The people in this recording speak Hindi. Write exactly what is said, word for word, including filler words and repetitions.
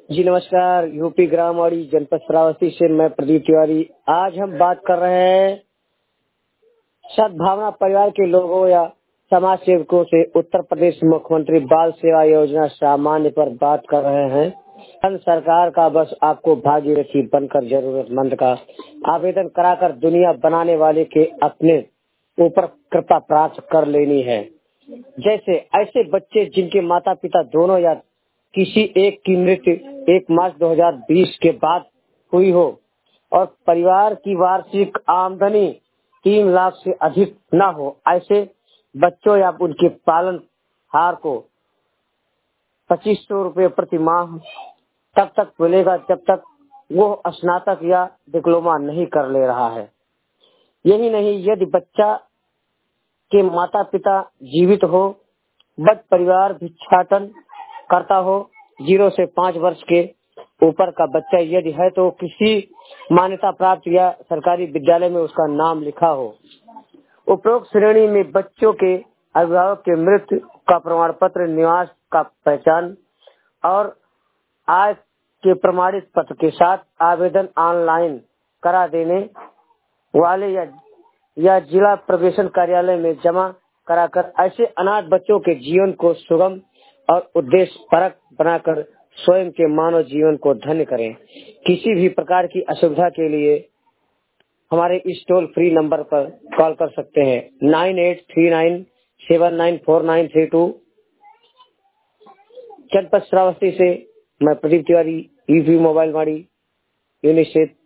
जी नमस्कार। यूपी ग्रामवाड़ी जनपद श्रावस्ती से मैं प्रदीप तिवारी। आज हम बात कर रहे हैं सद्भावना परिवार के लोगों या समाज सेवकों से उत्तर प्रदेश मुख्यमंत्री बाल सेवा योजना सामान्य पर बात कर रहे हैं। केंद्र सरकार का बस आपको भागीरथी बनकर जरूरतमंद का आवेदन कराकर दुनिया बनाने वाले के अपने ऊपर कृपा प्राप्त कर लेनी है। जैसे ऐसे बच्चे जिनके माता पिता दोनों या किसी एक की मृत्यु एक मार्च दो हज़ार बीस के बाद हुई हो और परिवार की वार्षिक आमदनी तीन लाख से अधिक न हो, ऐसे बच्चों या उनके पालन हार को पच्चीस सौ रूपये प्रति माह तब तक मिलेगा जब तक वो स्नातक या डिप्लोमा नहीं कर ले रहा है। यही नहीं, यदि बच्चा के माता पिता जीवित हो, बट परिवार भिक्षाटन करता हो, जीरो से पाँच वर्ष के ऊपर का बच्चा यदि है तो किसी मान्यता प्राप्त या सरकारी विद्यालय में उसका नाम लिखा हो। उपरोक्त श्रेणी में बच्चों के अभिभावक के मृत्यु का प्रमाण पत्र, निवास का पहचान और आय के प्रमाणित पत्र के साथ आवेदन ऑनलाइन करा देने वाले या या जिला प्रवेशन कार्यालय में जमा कराकर ऐसे अनाथ बच्चों के जीवन को सुगम और उद्देश्य परक बनाकर स्वयं के मानव जीवन को धन्य करें। किसी भी प्रकार की असुविधा के लिए हमारे इस टोल फ्री नंबर पर कॉल कर सकते हैं nine eight three nine seven nine four nine three two. जनपद श्रावस्ती से मैं प्रदीप तिवारी, यूपी मोबाइल वाड़ी यूनिसेफ।